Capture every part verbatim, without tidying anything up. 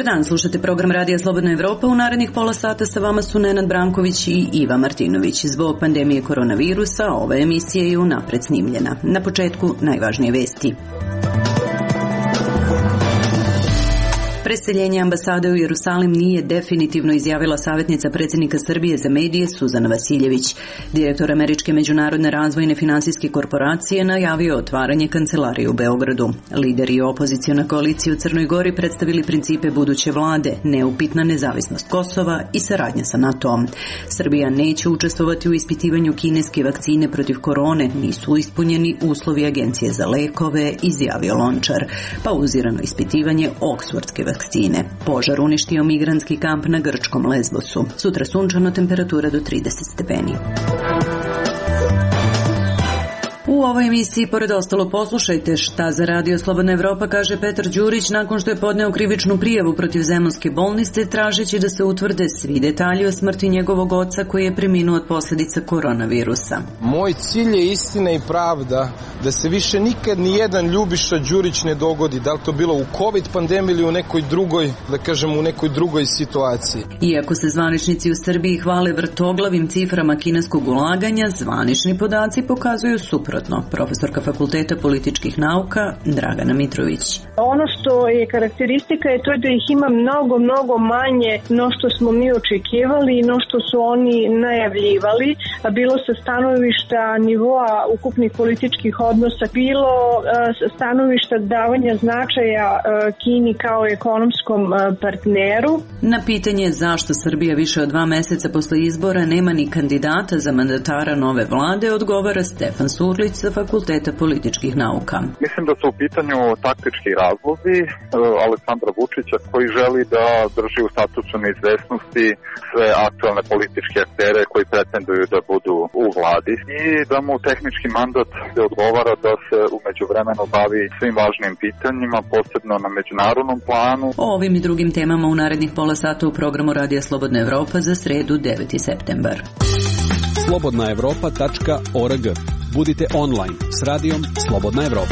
dan, slušate program Radija Slobodna Evropa. U narednih pola sata sa vama su Nenad Branković i Iva Martinović. Zbog pandemije koronavirusa ova emisija je unapred snimljena. Na početku najvažnije vesti. Preseljenje ambasade u Jerusalim nije definitivno, izjavila savjetnica predsjednika Srbije za medije Suzana Vasiljević. Direktor Američke međunarodne razvojne finansijske korporacije najavio otvaranje kancelarije u Beogradu. Lideri opoziciona koalicija u Crnoj Gori predstavili principe buduće vlade, neupitna nezavisnost Kosova i saradnja sa NATO-om. Srbija neće učestvovati u ispitivanju kineske vakcine protiv korone, nisu ispunjeni uslovi Agencije za lekove, izjavio Lončar. Pauzirano ispitivanje oksfordske vakcine. Požar uništio migrantski kamp na grčkom Lesbosu. Sutra sunčano, temperatura do trideset stepeni. U ovoj emisiji, pored ostalo, poslušajte šta za Radio Slobodna Evropa kaže Petar Đurić nakon što je podneo krivičnu prijavu protiv Zemunske bolnice, tražeći da se utvrde svi detalji o smrti njegovog oca koji je preminuo od posljedica koronavirusa. Moj cilj je istina i pravda, da se više nikad ni jedan Ljubiša Đurić ne dogodi, da li to bilo u COVID pandemiji ili u nekoj drugoj, da kažem, u nekoj drugoj situaciji. Iako se zvaničnici u Srbiji hvale vrtoglavim ciframa kineskog ulaganja, zvanični podaci pokazuju suprotno. Profesorka Fakulteta političkih nauka Dragana Mitrović. Ono što je karakteristika je to da ih ima mnogo, mnogo manje no što smo mi očekivali i no što su oni najavljivali, a bilo sa stanovišta nivoa ukupnih političkih odnosa, bilo sa stanovišta davanja značaja Kini kao ekonomskom partneru. Na pitanje zašto Srbija više od dva meseca posle izbora nema ni kandidata za mandatara nove vlade, odgovara Stefan Surlić sa Fakulteta političkih nauka. Mislim da su u pitanju taktički razlozi Aleksandra Vučića koji želi da drži u statusu neizvesnosti sve aktualne političke aktere koji pretenduju da budu u vladi i da mu tehnički mandat odgovara da se u međuvremenu bavi svim važnim pitanjima, posebno na međunarodnom planu. O ovim i drugim temama u narednih pola sata u programu Radija Slobodna Evropa za sredu deveti septembar. slobodna evropa tačka org. Budite online s radijom Slobodna Evropa.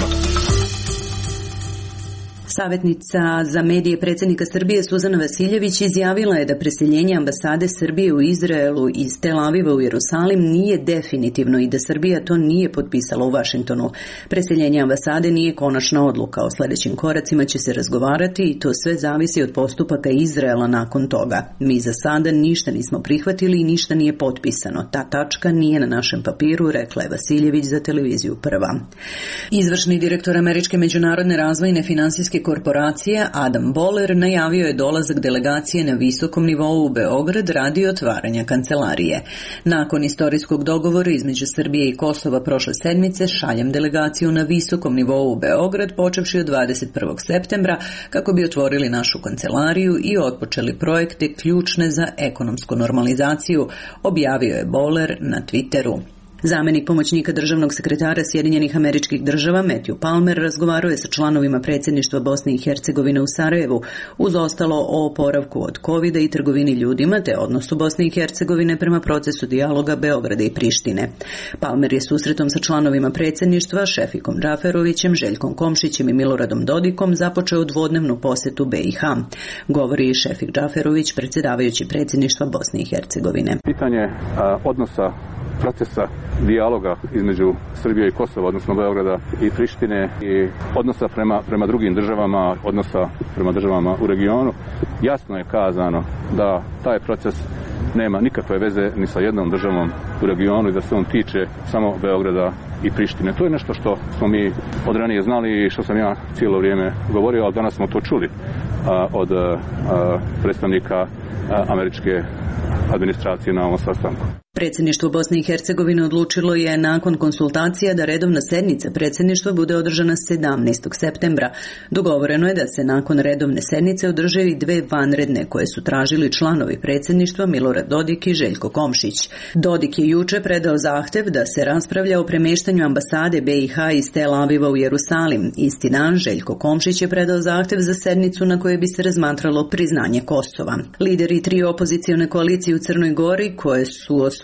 Savjetnica za medije predsjednika Srbije Suzana Vasiljević izjavila je da preseljenje ambasade Srbije u Izraelu iz Tel Aviva u Jerusalim nije definitivno i da Srbija to nije potpisala u Vašingtonu. Preseljenje ambasade nije konačna odluka. O sljedećim koracima će se razgovarati i to sve zavisi od postupaka Izraela nakon toga. Mi za sada ništa nismo prihvatili i ništa nije potpisano. Ta tačka nije na našem papiru, rekla je Vasiljević za televiziju Prva. Izvršni direktor Američke međunarodne razvojne finansijske korporacije Adam Boller najavio je dolazak delegacije na visokom nivou u Beograd radi otvaranja kancelarije. Nakon istorijskog dogovora između Srbije i Kosova prošle sedmice, šaljem delegaciju na visokom nivou u Beograd počevši od dvadeset prvog septembra kako bi otvorili našu kancelariju i otpočeli projekte ključne za ekonomsku normalizaciju, objavio je Boller na Twitteru. Zamjenik pomoćnika državnog sekretara Sjedinjenih Američkih Država Matthew Palmer razgovarao je sa članovima predsjedništva Bosne i Hercegovine u Sarajevu, uz ostalo o oporavku od kovida i trgovini ljudima te odnosu Bosne i Hercegovine prema procesu dijaloga Beograda i Prištine. Palmer je susretom sa članovima predsjedništva Šefikom Džaferovićem, Željkom Komšićem i Miloradom Dodikom započeo dvodnevnu posjetu B i H. Govori Šefik Džaferović, predsjedavajući predsjedništva Bosne i Hercegovine. Pitanje a, odnosa procesa dijaloga između Srbije i Kosova, odnosno Beograda i Prištine i odnosa prema, prema drugim državama, odnosa prema državama u regionu, jasno je kazano da taj proces nema nikakve veze ni sa jednom državom u regionu i da se on tiče samo Beograda i Prištine. To je nešto što smo mi od ranije znali i što sam ja cijelo vrijeme govorio, ali danas smo to čuli a, od a, predstavnika a, američke administracije na ovom sastanku. Predsjedništvo Bosne i Hercegovine odlučilo je nakon konsultacija da redovna sednica predsjedništva bude održana sedamnaestog septembra. Dogovoreno je da se nakon redovne sednice održe i dve vanredne koje su tražili članovi predsjedništva Milorad Dodik i Željko Komšić. Dodik je juče predao zahtjev da se raspravlja o premještanju ambasade B i H iz Tel Aviva u Jerusalim. Isti dan Željko Komšić je predao zahtjev za sednicu na kojoj bi se razmatralo priznanje Kosova. Lideri tri opozicione koalicije u Crnoj Gori koje su osvojili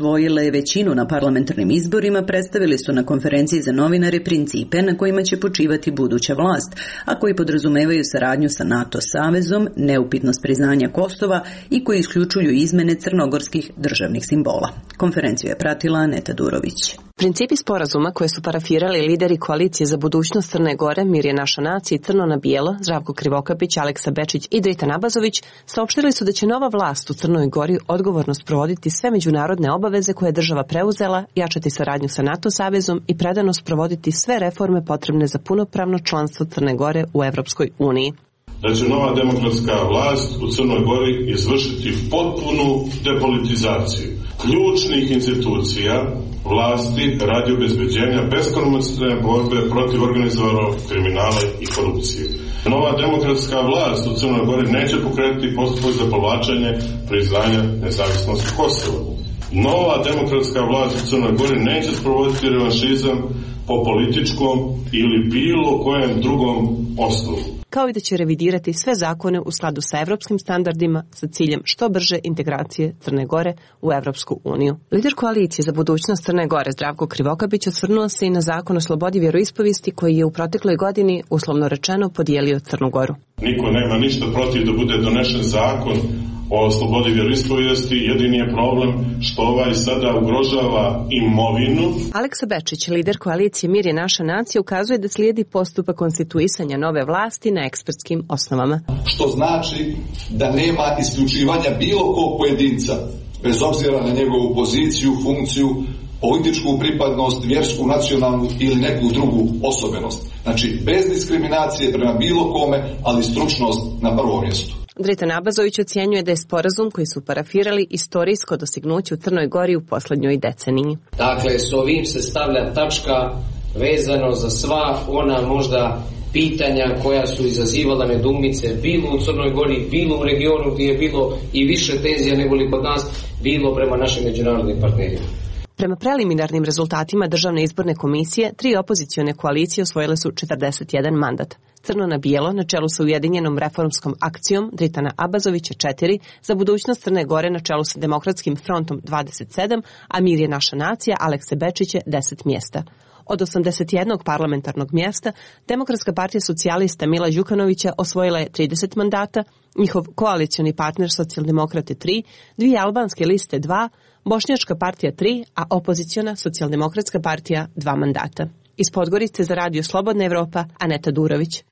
osvojile većinu na parlamentarnim izborima, predstavili su na konferenciji za novinare principe na kojima će počivati buduća vlast, a koji podrazumevaju saradnju sa NATO savezom, neupitnost priznanja Kosova i koji isključuju izmene crnogorskih državnih simbola. Konferenciju je pratila Aneta Durović. Principi sporazuma koje su parafirali lideri koalicije za budućnost Crne Gore, Mir je naša nacija i Crno na bijelo, Zdravko Krivokapić, Aleksa Bečić i Dritan Abazović, saopštili su da će nova vlast u Crnoj Gori odgovorno sprovoditi sve međunarodne obaveze koje je država preuzela, jačati saradnju sa NATO savezom i predano sprovoditi sve reforme potrebne za punopravno članstvo Crne Gore u Evropskoj uniji. Da će nova demokratska vlast u Crnoj Gori izvršiti potpunu depolitizaciju ključnih institucija vlasti radi obezbeđenja beskompromisne borbe protiv organizovanog kriminala i korupcije. Nova demokratska vlast u Crnoj Gori neće pokrenuti postupak za povlačenje priznanja nezavisnosti Kosova. Nova demokratska vlast u Crnoj Gori neće sprovoditi revanšizam po političkom ili bilo kojem drugom osnovu. Kao i da će revidirati sve zakone u skladu sa evropskim standardima sa ciljem što brže integracije Crne Gore u Evropsku uniju. Lider koalicije za budućnost Crne Gore Zdravko Krivokapić osvrnuo se i na zakon o slobodi vjeroispovesti koji je u protekloj godini, uslovno rečeno, podijelio Crnu Goru. Niko nema ništa protiv da bude donešen zakon o slobodi vjeroispovesti, jedini je problem što ovaj sada ugrožava imovinu. Aleksa Bečić, lider koalicije Mir je naša nacija, ukazuje da slijedi postupak konstituisanja nove vlasti na ekspertskim osnovama. Što znači da nema isključivanja bilo kog pojedinca, bez obzira na njegovu poziciju, funkciju, političku pripadnost, vjersku, nacionalnu ili neku drugu osobenost. Znači, bez diskriminacije prema bilo kome, ali stručnost na prvom mjestu. Dritan Abazović ocjenjuje da je sporazum koji su parafirali istorijsko dostignuće u Crnoj Gori u posljednjoj deceniji. Dakle, s ovim se stavlja tačka vezano za sva ona možda pitanja koja su izazivala nedoumice bilo u Crnoj Gori, bilo u regionu gdje je bilo i više tenzija nego li kod nas, bilo prema našim međunarodnim partnerima. Prema preliminarnim rezultatima Državne izborne komisije, tri opozicione koalicije osvojile su četrdeset jedan mandat. Crno na bijelo, na čelu sa Ujedinjenom reformskom akcijom Dritana Abazovića četiri, za budućnost Crne Gore na čelu sa Demokratskim frontom dvadeset sedam, a Mir je naša nacija Alekse Bečića deset mjesta. Od osamdeset jednog parlamentarnog mjesta, Demokratska partija socijalista Mila Đukanovića osvojila je trideset mandata, njihov koalicioni partner Socijaldemokrate tri, dvije albanske liste dva, Bošnjačka partija tri, a opoziciona Socijaldemokratska partija dva mandata. Iz Podgorice za Radio Slobodna Evropa, Aneta Durović.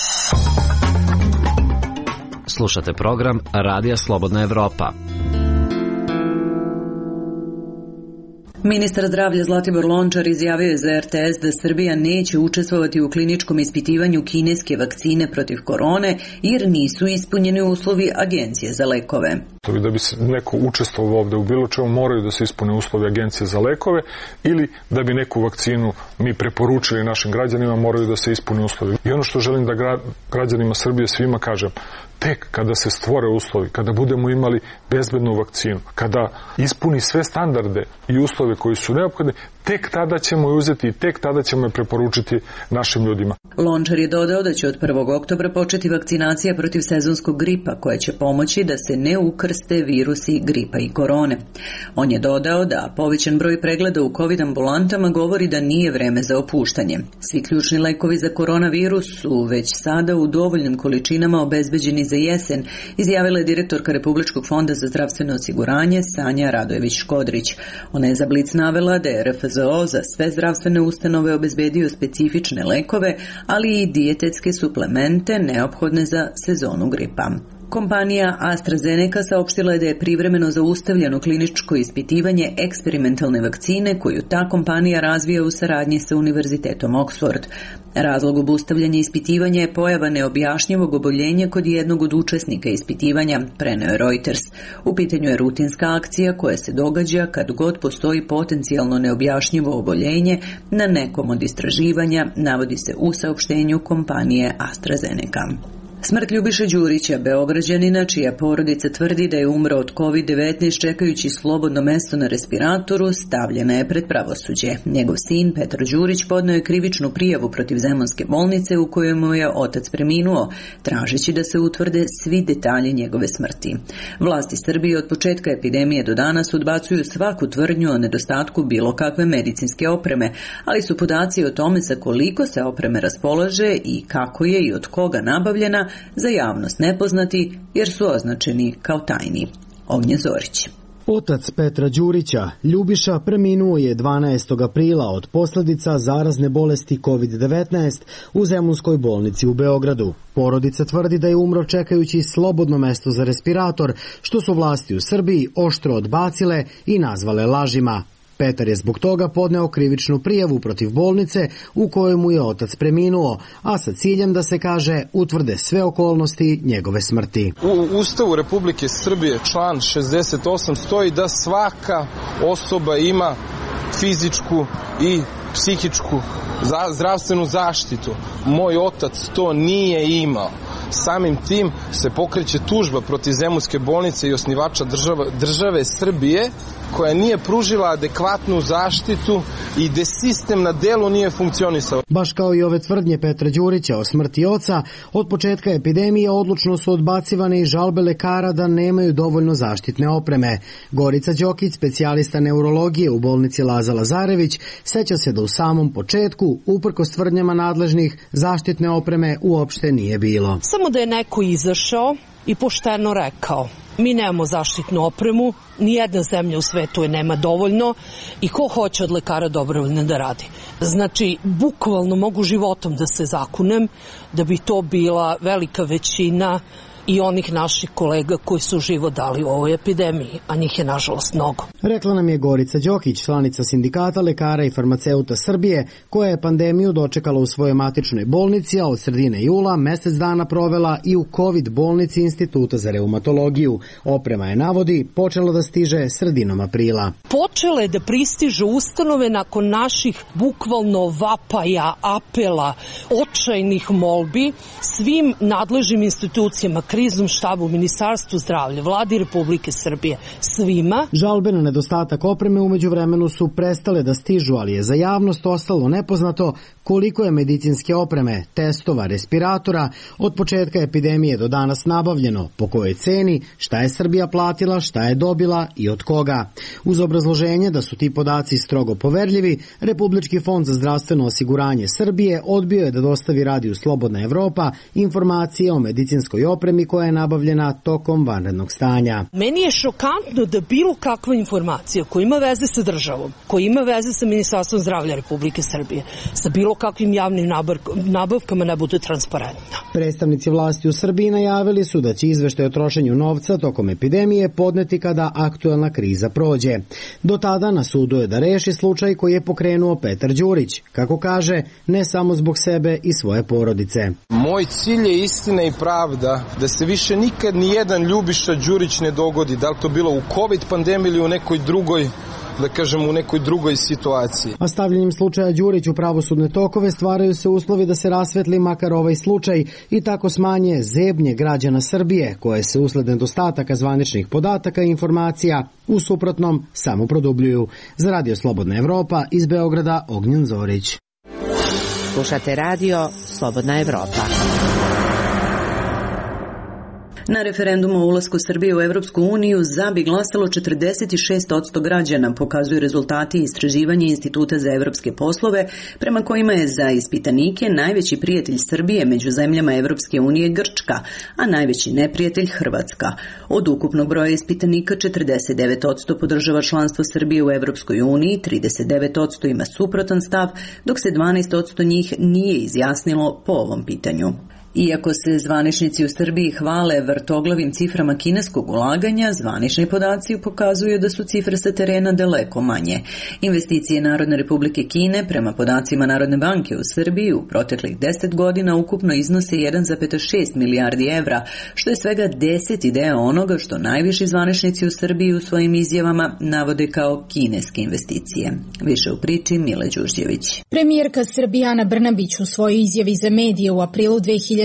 Slušate program Radija Slobodna Evropa. Ministar zdravlja Zlatibor Lončar izjavio je za R T S da Srbija neće učestvovati u kliničkom ispitivanju kineske vakcine protiv korone jer nisu ispunjeni uslovi Agencije za lekove. Da bi se neko učestvovao ovde u bilo čemu moraju da se ispune uslovi Agencije za lekove ili da bi neku vakcinu mi preporučili našim građanima moraju da se ispune uslovi. I ono što želim da gra, građanima Srbije svima kažem, tek kada se stvore uslovi, kada budemo imali bezbednu vakcinu, kada ispuni sve standarde i uslove koji su neophodni, tek tada ćemo je uzeti i tek tada ćemo je preporučiti našim ljudima. Lončar je dodao da će od prvog oktobra početi vakcinacija protiv sezonskog gripa koja će pomoći da se ne ukrste virusi gripa i korone. On je dodao da povećan broj pregleda u COVID ambulantama govori da nije vreme za opuštanje. Svi ključni lekovi za koronavirus su već sada u dovoljnim količinama obezbeđeni za jesen, izjavila je direktorka Republičkog fonda za zdravstveno osiguranje Sanja Radojević-Škodrić. Ona je za Blic navela da je R F Z O za sve zdravstvene ustanove obezbedio specifične lekove, ali i dijetetske suplemente neophodne za sezonu gripa. Kompanija AstraZeneca saopštila je da je privremeno zaustavljeno kliničko ispitivanje eksperimentalne vakcine koju ta kompanija razvija u saradnji sa Univerzitetom Oxford. Razlog obustavljanja ispitivanja je pojava neobjašnjivog oboljenja kod jednog od učesnika ispitivanja, preneo je Reuters. U pitanju je rutinska akcija koja se događa kad god postoji potencijalno neobjašnjivo oboljenje na nekom od istraživanja, navodi se u saopštenju kompanije AstraZeneca. Smrt Ljubiše Đurića, Beograđanina, čija porodica tvrdi da je umro od kovid devetnaest čekajući slobodno mesto na respiratoru, stavljena je pred pravosuđe. Njegov sin, Petar Đurić, podneo je krivičnu prijavu protiv Zemunske bolnice u kojoj mu je otac preminuo, tražeći da se utvrde svi detalji njegove smrti. Vlasti Srbije od početka epidemije do danas odbacuju svaku tvrdnju o nedostatku bilo kakve medicinske opreme, ali su podaci o tome sa koliko se opreme raspolaže i kako je i od koga nabavljena za javnost nepoznati jer su označeni kao tajni. Ognjen Zorić. Otac Petra Đurića, Ljubiša, preminuo je dvanaestog aprila od posljedica zarazne bolesti kovid devetnaest u Zemunskoj bolnici u Beogradu. Porodica tvrdi da je umro čekajući slobodno mesto za respirator, što su vlasti u Srbiji oštro odbacile i nazvale lažima. Petar je zbog toga podneo krivičnu prijavu protiv bolnice u kojoj mu je otac preminuo, a sa ciljem da se kaže utvrde sve okolnosti njegove smrti. U Ustavu Republike Srbije član šezdeset osam stoji da svaka osoba ima fizičku i psihičku zdravstvenu zaštitu. Moj otac to nije imao. Samim tim se pokreće tužba protiv Zemunske bolnice i osnivača država, države Srbije, koja nije pružila adekvatnu zaštitu i gde sistem na delu nije funkcionisao. Baš kao i ove tvrdnje Petra Đurića o smrti oca, od početka epidemije odlučno su odbacivane i žalbe lekara da nemaju dovoljno zaštitne opreme. Gorica Đokić, specijalista neurologije u bolnici Laza Lazarević, seća se da u samom početku, uprkos tvrdnjama nadležnih, zaštitne opreme uopšte nije bilo. Samo da je neko izašao i pošteno rekao: mi nemamo zaštitnu opremu, nijedna zemlja u svetu je nema dovoljno i ko hoće od lekara dobrovoljno da radi. Znači, bukvalno mogu životom da se zakunem da bi to bila velika većina i onih naših kolega koji su život dali u ovoj epidemiji, a njih je nažalost mnogo. Rekla nam je Gorica Đokić, članica Sindikata lekara i farmaceuta Srbije, koja je pandemiju dočekala u svojoj matičnoj bolnici, a od sredine jula mesec dana provela i u COVID bolnici Instituta za reumatologiju. Oprema je, navodi, počela da stiže sredinom aprila. Počele da pristižu ustanove nakon naših bukvalno vapaja, apela, očajnih molbi svim nadležnim institucijama, kriznom štabu, Ministarstvu zdravlja, Vladi Republike Srbije, svima. Žalbe na nedostatak opreme umeđu vremenu su prestale da stižu, ali je za javnost ostalo nepoznato koliko je medicinske opreme, testova, respiratora od početka epidemije do danas nabavljeno, po kojoj ceni, šta je Srbija platila, šta je dobila i od koga. Uz obrazloženje da su ti podaci strogo poverljivi, Republički fond za zdravstveno osiguranje Srbije odbio je da dostavi Radiju Slobodna Evropa informacije o medicinskoj opremi koja je nabavljena tokom vanrednog stanja. Meni je šokantno da bilo kakva informacija koja ima veze sa državom, koja ima veze sa Ministarstvom zdravlja Republike Srbije, sa bilo kakvim javnim nabavkama ne bude transparentna. Predstavnici vlasti u Srbiji najavili su da će izveštaj o trošenju novca tokom epidemije podneti kada aktuelna kriza prođe. Do tada na sudu je da reši slučaj koji je pokrenuo Petar Đurić, kako kaže, ne samo zbog sebe i svoje porodice. Moj cilj je istina i pravda, da se više nikad ni jedan Ljubiša Đurić ne dogodi, da li to bilo u COVID pandemiji ili u nekoj drugoj, da kažem, u nekoj drugoj situaciji. A stavljanjem slučaja Đurić u pravosudne tokove stvaraju se uslovi da se rasvetli makar ovaj slučaj i tako smanje zebnje građana Srbije, koje se usled nedostataka zvaničnih podataka i informacija u suprotnom samo produbljuju. Za Radio Slobodna Evropa iz Beograda, Ognjen Zorić. Slušate Radio Slobodna Evropa. Na referendumu o ulasku Srbije u Evropsku uniju za bi glasalo četrdeset šest posto građana, pokazuju rezultati istraživanja Instituta za evropske poslove, prema kojima je za ispitanike najveći prijatelj Srbije među zemljama Evropske unije Grčka, a najveći neprijatelj Hrvatska. Od ukupnog broja ispitanika četrdeset devet posto podržava članstvo Srbije u Evropskoj uniji, trideset devet posto ima suprotan stav, dok se dvanaest posto njih nije izjasnilo po ovom pitanju. Iako se zvaničnici u Srbiji hvale vrtoglavim ciframa kineskog ulaganja, zvanični podaci pokazuju da su cifre sa terena daleko manje. Investicije Narodne Republike Kine prema podacima Narodne banke u Srbiji u proteklih deset godina ukupno iznose jedan zarez šest milijardi evra, što je svega deset deo onoga što najviši zvaničnici u Srbiji u svojim izjavama navode kao kineske investicije. Više u priči Mile Đurđević. Premijerka Srbije Ana Brnabić u svojoj izjavi za medije u aprilu dve hiljade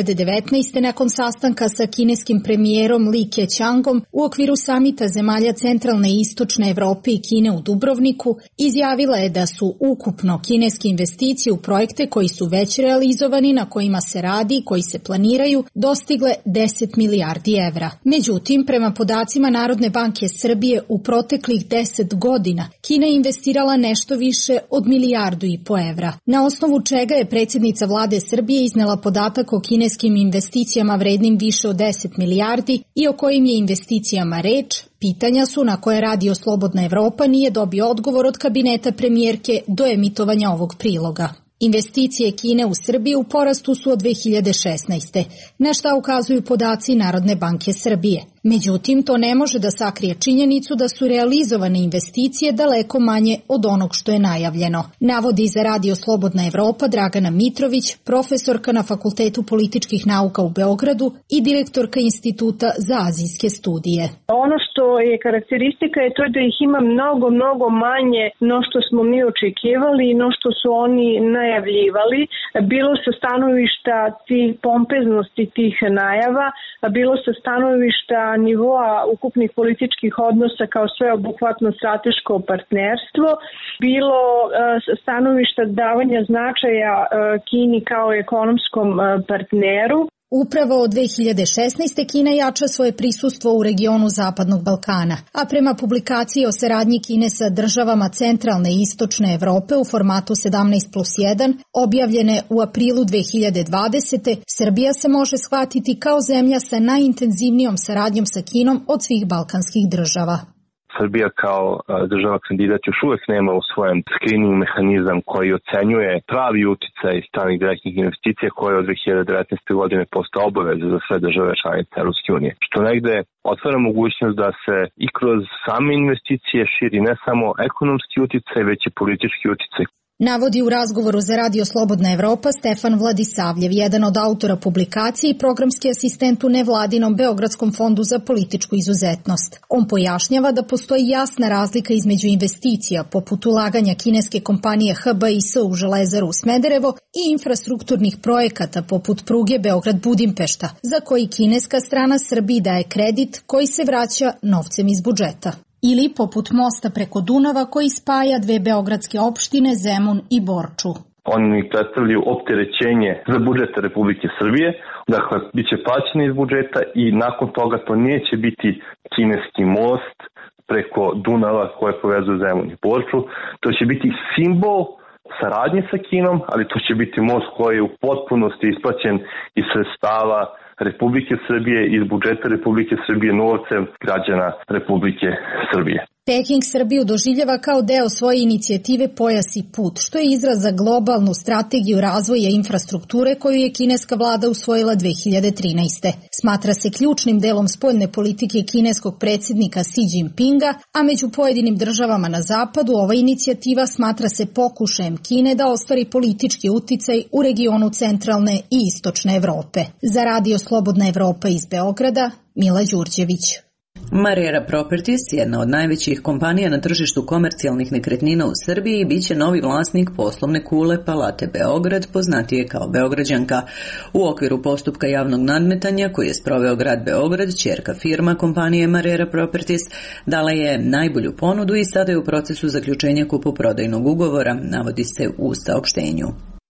hiljade devetnaeste. nakon sastanka sa kineskim premijerom Li Keqiangom u okviru samita zemalja centralne i istočne Evrope i Kine u Dubrovniku, izjavila je da su ukupno kineske investicije u projekte koji su već realizovani, na kojima se radi i koji se planiraju, dostigle deset milijardi evra. Međutim, prema podacima Narodne banke Srbije, u proteklih deset godina Kina je investirala nešto više od milijardu i po evra, na osnovu čega je predsjednica vlade Srbije iznela podatak o kineskim investicijama vrednim više od deset milijardi i o kojim je investicijama reč. Pitanja su na koje Radio Slobodna Evropa nije dobio odgovor od kabineta premijerke do emitovanja ovog priloga. Investicije Kine u Srbiji u porastu su od dve hiljade šesnaeste. na šta ukazuju podaci Narodne banke Srbije. Međutim, to ne može da sakrije činjenicu da su realizovane investicije daleko manje od onog što je najavljeno. Navodi za Radio Slobodna Evropa Dragana Mitrović, profesorka na Fakultetu političkih nauka u Beogradu i direktorka Instituta za azijske studije. Ono što je karakteristika je to da ih ima mnogo, mnogo manje no što smo mi očekivali i no što su oni najavljivali, bilo sa stanovišta tih pompeznosti tih najava, bilo sa stanovišta nivoa ukupnih političkih odnosa kao sveobuhvatno strateško partnerstvo, bilo sa stanovišta davanja značaja Kini kao ekonomskom partneru. Upravo od dve hiljade šesnaeste. Kina jača svoje prisustvo u regionu Zapadnog Balkana, a prema publikaciji o saradnji Kine sa državama centralne i istočne Evrope u formatu sedamnaest plus jedan, objavljene u aprilu dve hiljade dvadesete. Srbija se može shvatiti kao zemlja sa najintenzivnijom saradnjom sa Kinom od svih balkanskih država. Srbija kao država kandidat još uvek nema u svojem screening mehanizam koji ocenjuje pravi uticaj stranih direktnih investicija koje od dve hiljade devetnaeste. godine postao obaveza za sve države članice Evropske unije. Što negde otvara mogućnost da se i kroz same investicije širi ne samo ekonomski uticaj, već i politički uticaj. Navodi u razgovoru za Radio Slobodna Evropa Stefan Vladisavljev, jedan od autora publikacije i programski asistent u nevladinom Beogradskom fondu za političku izuzetnost. On pojašnjava da postoji jasna razlika između investicija, poput ulaganja kineske kompanije H B I S u Železaru u Smederevo i infrastrukturnih projekata poput pruge Beograd-Budimpešta, za koji kineska strana Srbiji daje kredit koji se vraća novcem iz budžeta. Ili poput mosta preko Dunava koji spaja dve beogradske opštine Zemun i Borču. Oni predstavljaju opterećenje za budžet Republike Srbije, dakle, bit će plaćeni iz budžeta i nakon toga to neće biti kineski most preko Dunava koje povezuje Zemun i Borču. To će biti simbol saradnje sa Kinom, ali to će biti most koji je u potpunosti isplaćen iz sredstava Republike Srbije, iz budžeta Republike Srbije, novcem građana Republike Srbije. Peking Srbiju doživljava kao deo svoje inicijative Pojas i put, što je izraz za globalnu strategiju razvoja infrastrukture koju je kineska vlada usvojila dve hiljade trinaeste. Smatra se ključnim delom spoljne politike kineskog predsjednika Xi Jinpinga, a među pojedinim državama na zapadu ova inicijativa smatra se pokušajem Kine da ostvari politički uticaj u regionu centralne i istočne Evrope. Za Radio Slobodna Evropa iz Beograda, Mila Đurđević. Marera Properties, jedna od najvećih kompanija na tržištu komercijalnih nekretnina u Srbiji, bit će novi vlasnik poslovne kule Palate Beograd, poznatije kao Beograđanka. U okviru postupka javnog nadmetanja koji je sproveo grad Beograd, ćerka firma kompanije Marera Properties dala je najbolju ponudu i sada je u procesu zaključenja kupoprodajnog ugovora, navodi se u saopštenju.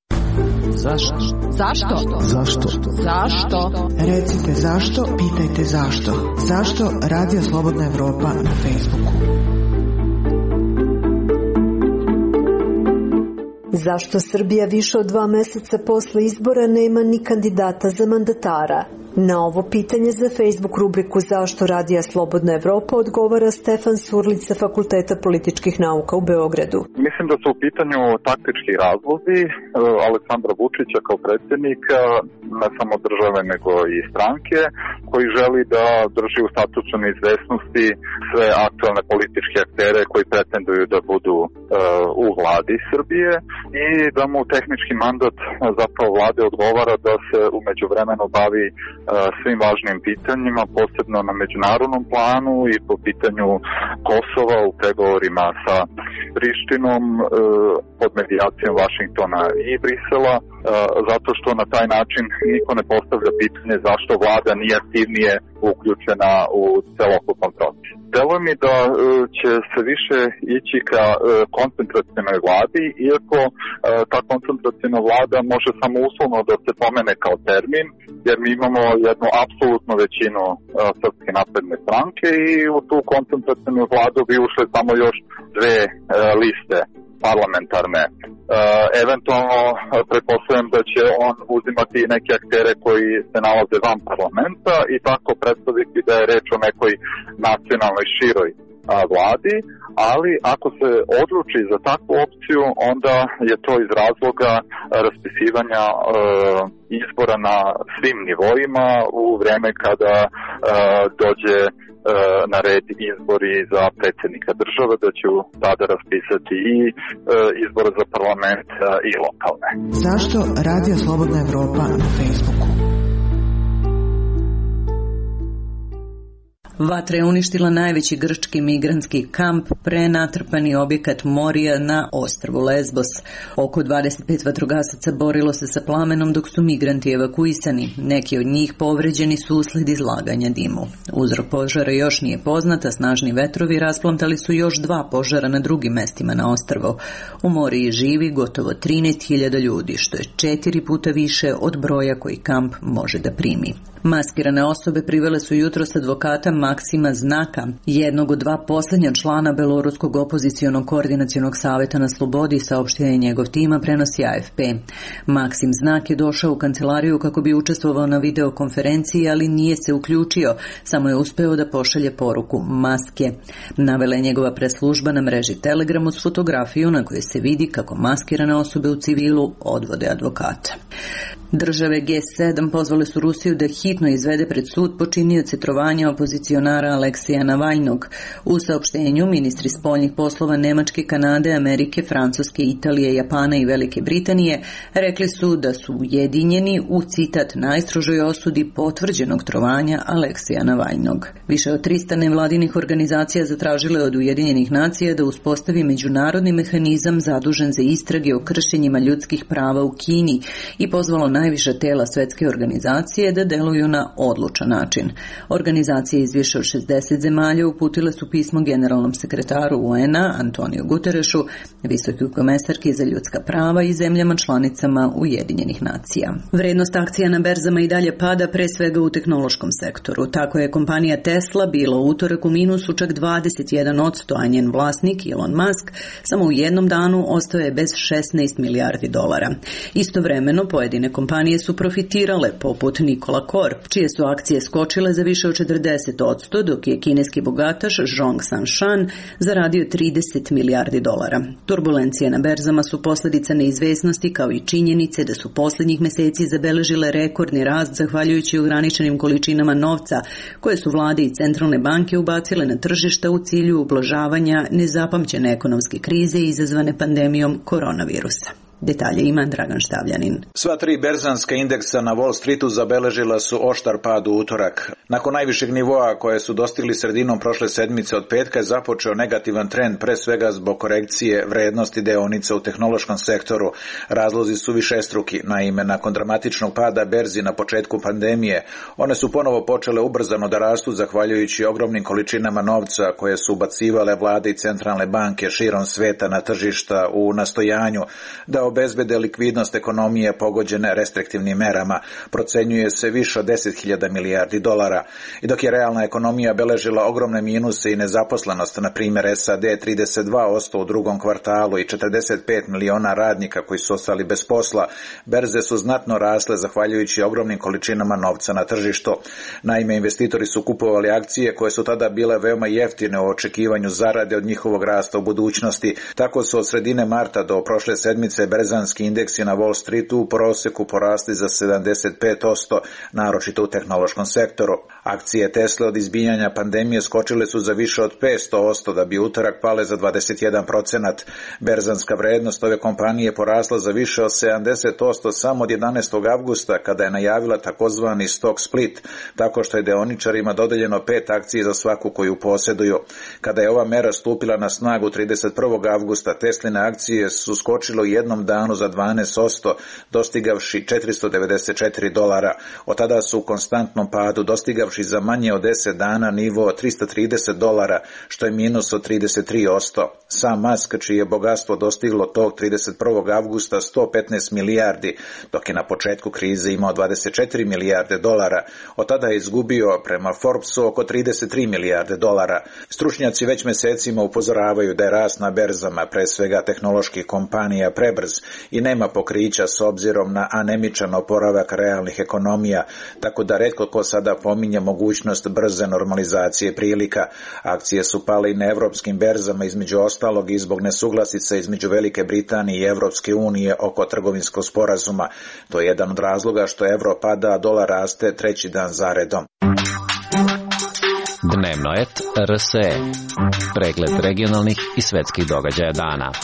Zašto? Zašto? Zašto? Zašto? Recite zašto, pitajte zašto. Zašto Radio Slobodna Evropa na Facebooku? Zašto Srbija više od dva meseca posle izbora nema ni kandidata za mandatara? Na ovo pitanje za Facebook rubriku Zašto Radija Slobodna Evropa odgovara Stefan Surlić sa Fakulteta političkih nauka u Beogradu. Mislim da su u pitanju taktički razlozi Aleksandra Vučića kao predsjednika, ne samo države nego i stranke, koji želi da drži u statusu neizvesnosti sve aktualne političke aktere koji pretenduju da budu uh, u vladi Srbije i da mu tehnički mandat zapravo vlade odgovara da se u međuvremenu bavi svim važnim pitanjima, posebno na međunarodnom planu i po pitanju Kosova u pregovorima sa Prištinom pod medijacijom Vašingtona i Brisela, zato što na taj način niko ne postavlja pitanje zašto vlada nije aktivnije uključena u celokupan proces. Deluje mi da će se više ići ka koncentracionoj vladi, iako ta koncentracijona vlada može samo uslovno da se pomene kao termin, jer mi imamo jednu apsolutnu većinu Srpske napredne stranke i u tu koncentracijonu vladu bi ušle samo još dve liste parlamentarne. E, eventualno pretpostavljam da će on uzimati neke aktere koji se nalaze van parlamenta i tako predstaviti da je reč o nekoj nacionalnoj široj a, vladi, ali ako se odluči za takvu opciju, onda je to iz razloga raspisivanja e, izbora na svim nivoima u vreme kada e, dođe na red izbori za predsjednika države, da će tada raspisati i izbore za parlament i lokalne. Zašto Radio Slobodna Evropa na Facebooku? Vatra je uništila najveći grčki migrantski kamp, prenatrpani objekat Morija na ostrvu Lesbos. Oko dvadeset pet vatrogasaca borilo se sa plamenom dok su migranti evakuisani. Neki od njih povređeni su usled izlaganja dimu. Uzrok požara još nije poznat, a snažni vetrovi rasplantali su još dva požara na drugim mestima na ostrvu. U Moriji živi gotovo trinaest hiljada ljudi, što je četiri puta više od broja koji kamp može da primi. Maskirane osobe privele su jutros advokata Maksima Znaka, jednog od dva posljednja člana Beloruskog opozicionog koordinacionog saveta na slobodi, saopštio je njegov tima, prenosi A F P. Maksim Znak je došao u kancelariju kako bi učestvovao na videokonferenciji, ali nije se uključio, samo je uspeo da pošalje poruku maske. Navela je njegova preslužba na mreži Telegram uz fotografiju na kojoj se vidi kako maskirane osobe u civilu odvode advokata. Države G sedam pozvale su Rusiju da hitno izvede pred sud počinioce trovanja opozicionara Aleksija Navalnog. U saopštenju ministri spoljnih poslova Nemačke, Kanade, Amerike, Francuske, Italije, Japana i Velike Britanije rekli su da su ujedinjeni u citat najstrožoj osudi potvrđenog trovanja Aleksija Navalnog. Više od trista nevladinih organizacija zatražile od Ujedinjenih nacija da uspostavi međunarodni mehanizam zadužen za istrage o kršenjima ljudskih prava u Kini i pozvalo najviša tela svetske organizacije da deluju na odlučan način. Organizacije iz više od šezdeset zemalja uputile su pismo generalnom sekretaru U N A Antoniju Guterešu, visokoj komesarki za ljudska prava i zemljama članicama Ujedinjenih nacija. Vrednost akcija na berzama i dalje pada, pre svega u tehnološkom sektoru. Tako je kompanija Tesla bila u utorak u minusu čak dvadeset jedan posto, a njen vlasnik Elon Musk samo u jednom danu ostao je bez šesnaest milijardi dolara. Istovremeno pojedine kompanije Kompanije su profitirale, poput Nikola Corp, čije su akcije skočile za više od četrdeset posto, dok je kineski bogataš Zhong Sanshan zaradio trideset milijardi dolara. Turbulencije na berzama su posljedica neizvesnosti kao i činjenice da su posljednjih meseci zabeležile rekordni rast zahvaljujući ograničenim količinama novca koje su vlade i centralne banke ubacile na tržišta u cilju ublažavanja nezapamćene ekonomske krize izazvane pandemijom koronavirusa. Detalje ima Dragan Štavljanin. Sva tri berzanska indeksa na Wall Streetu zabeležila su oštar pad u utorak. Nakon najvišeg nivoa koje su dostigli sredinom prošle sedmice od petka je započeo negativan trend, pre svega zbog korekcije vrednosti deonica u tehnološkom sektoru. Razlozi su višestruki. Naime, nakon dramatičnog pada berzi na početku pandemije, one su ponovo počele ubrzano da rastu zahvaljujući ogromnim količinama novca koje su ubacivale vlade i centralne banke širom sveta na tržišta u nastojanju da obezbede likvidnost ekonomije pogođene restriktivnim merama. Procenjuje se više od deset hiljada milijardi dolara. I dok je realna ekonomija beležila ogromne minuse i nezaposlenost, na primjer S A D trideset dva posto u drugom kvartalu i četrdeset pet miliona radnika koji su ostali bez posla, berze su znatno rasle zahvaljujući ogromnim količinama novca na tržištu. Naime, investitori su kupovali akcije koje su tada bile veoma jeftine u očekivanju zarade od njihovog rasta u budućnosti. Tako su od sredine marta do prošle sedmice berzanski indeksi na Wall Streetu u proseku porasli za sedamdeset pet posto, naročito u tehnološkom sektoru. Akcije Tesla od izbijanja pandemije skočile su za više od petsto posto da bi utorak pale za dvadeset jedan procenat. Berzanska vrednost ove kompanije porasla za više od sedamdeset posto samo od jedanaestog avgusta kada je najavila takozvani stock split, tako što je deoničarima dodeljeno pet akcije za svaku koju posjeduju. Kada je ova mera stupila na snagu trideset prvog avgusta, Tesline akcije su skočile u jednom danu za dvanaest posto, dostigavši četiristo devedeset četiri dolara. Od tada su u konstantnom padu, dostigavši za manje od deset dana nivo tristo trideset dolara, što je minus od trideset tri posto. Sam Musk, čije je bogatstvo dostiglo tog trideset prvog avgusta sto petnaest milijardi, dok je na početku krize imao dvadeset četiri milijarde dolara, od tada je izgubio prema Forbesu oko trideset tri milijarde dolara. Stručnjaci već mesecima upozoravaju da je rast na berzama, pre svega tehnoloških kompanija, prebrz i nema pokrića s obzirom na anemičan oporavak realnih ekonomija, tako da retko ko sada pominje mogućnost brze normalizacije prilika. Akcije su pale i na evropskim berzama, između ostalog i zbog nesuglasica između Velike Britanije i Evropske unije oko trgovinskog sporazuma. To je jedan od razloga što evro pada, a dolar raste treći dan zaredom. Dnevnoet R S E. Pregled regionalnih i svetskih događaja dana.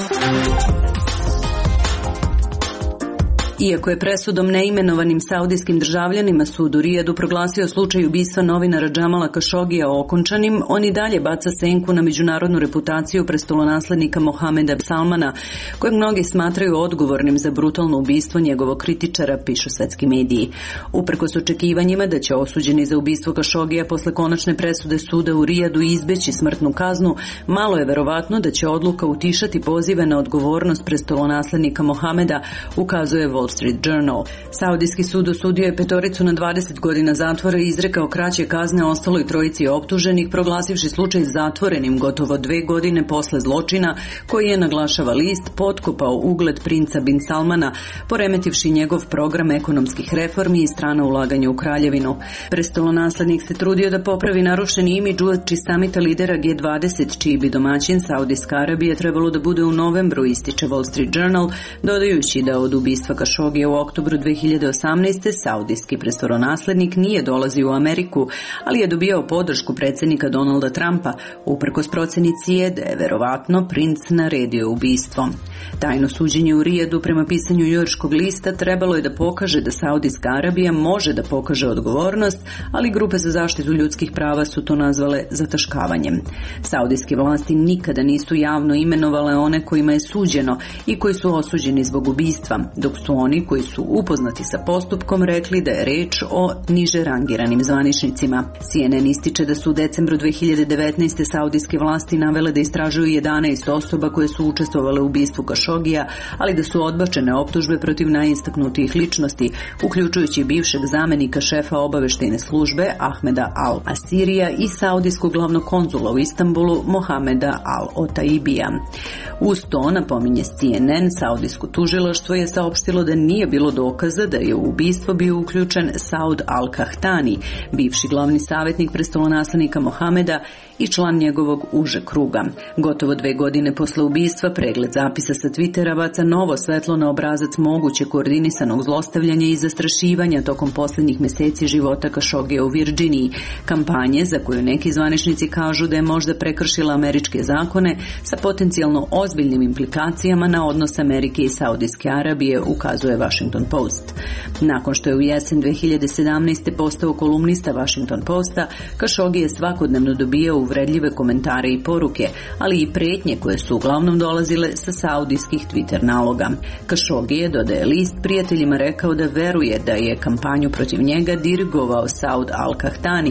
Iako je presudom neimenovanim saudijskim državljanima sud u Rijadu proglasio slučaj ubistva novinara Džamala Kašogija okončanim, on i dalje baca senku na međunarodnu reputaciju prestolonaslednika Mohameda Salmana, kojeg mnogi smatraju odgovornim za brutalno ubistvo njegovog kritičara, pišu svetski mediji. Uprkos očekivanjima da će osuđeni za ubistvo Kašogija posle konačne presude suda u Rijadu izbeći smrtnu kaznu, malo je verovatno da će odluka utišati pozive na odgovornost prestolonaslednika Mohameda, ukazuje Wall Street Journal. Saudijski sud osudio je petoricu na dvadeset godina zatvora i izrekao kraće kazne ostaloj trojici optuženih, proglasivši slučaj zatvorenim gotovo dve godine posle zločina koji je, naglašava list, potkopao ugled princa bin Salmana, poremetivši njegov program ekonomskih reformi i strana ulaganja u kraljevinu. Prestolonaslednik se trudio da popravi narušeni imidž uoči samita lidera G dvadeset, čiji bi domaćin Saudijska Arabija trebalo da bude u novembru, ističe Wall Street Journal, dodajući da od ubistva Kašogija u oktobru dve hiljade osamnaeste. saudijski prestolonaslednik nije dolazio u Ameriku, ali je dobijao podršku predsjednika Donalda Trumpa, uprkos proceni C I E da je verovatno princ naredio ubistvo. Tajno suđenje u Rijadu, prema pisanju njujorškog lista, trebalo je da pokaže da Saudijska Arabija može da pokaže odgovornost, ali grupe za zaštitu ljudskih prava su to nazvale zataškavanjem. Saudijske vlasti nikada nisu javno imenovale one kojima je suđeno i koji su osuđeni zbog ubistva, dok su oni koji su upoznati sa postupkom rekli da je reč o niže rangiranim zvaničnicima. C N N ističe da su u decembru dve hiljade devetnaeste. saudijske vlasti navele da istražuju jedanaest osoba koje su učestvovale u ubistvu Kašogija, ali da su odbačene optužbe protiv najistaknutijih ličnosti, uključujući bivšeg zamenika šefa obaveštajne službe Ahmeda Al-Asirija i saudijskog glavnog konzula u Istanbulu Mohameda Al-Otaibija. Uz to, napominje C N N, saudijsko tužilaštvo je saopštilo da nije bilo dokaza da je u ubistvo bio uključen Saud Al-Kahtani, bivši glavni savjetnik prestolonaslednika Mohameda i član njegovog užeg kruga. Gotovo dve godine posle ubistva, pregled zapisa sa Twittera baca novo svetlo na obrazac moguće koordinisanog zlostavljanja i zastrašivanja tokom posljednjih meseci života Kašogija u Virdžiniji, kampanje za koju neki zvaničnici kažu da je možda prekršila američke zakone sa potencijalno ozbiljnim implikacijama na odnos Amerike i Saudijske Arabije, ukazuje Washington Post. Nakon što je u jesen dve hiljade sedamnaeste. postao kolumnista Washington Posta, Kašogija je svakodnevno dobijao uvredljive komentare i poruke, ali i pretnje koje su uglavnom dolazile sa saudijskih Twitter naloga. Kašogija je, dodaje list, prijateljima rekao da veruje da je kampanju protiv njega dirigovao Saud Al-Kahtani.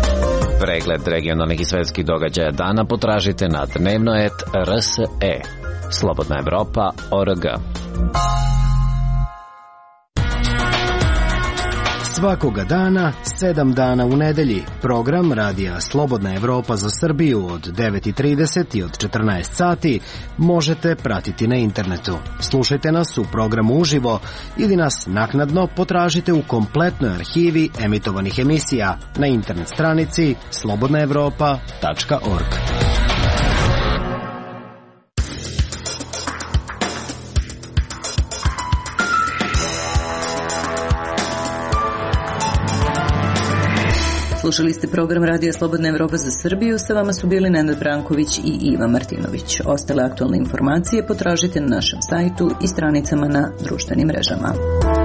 Pregled regionalnih i svetskih događaja dana potražite na dnevnoet R S E. Slobodna Evropa, O R G. Svakoga dana, sedam dana u nedelji, program Radija Slobodna Evropa za Srbiju od devet i trideset i od četrnaest sati možete pratiti na internetu. Slušajte nas u programu uživo ili nas naknadno potražite u kompletnoj arhivi emitovanih emisija na internet stranici slobodna evropa tačka org. Slušali ste program Radija Slobodna Evropa za Srbiju, sa vama su bili Nenad Branković i Iva Martinović. Ostale aktualne informacije potražite na našem sajtu i stranicama na društvenim mrežama.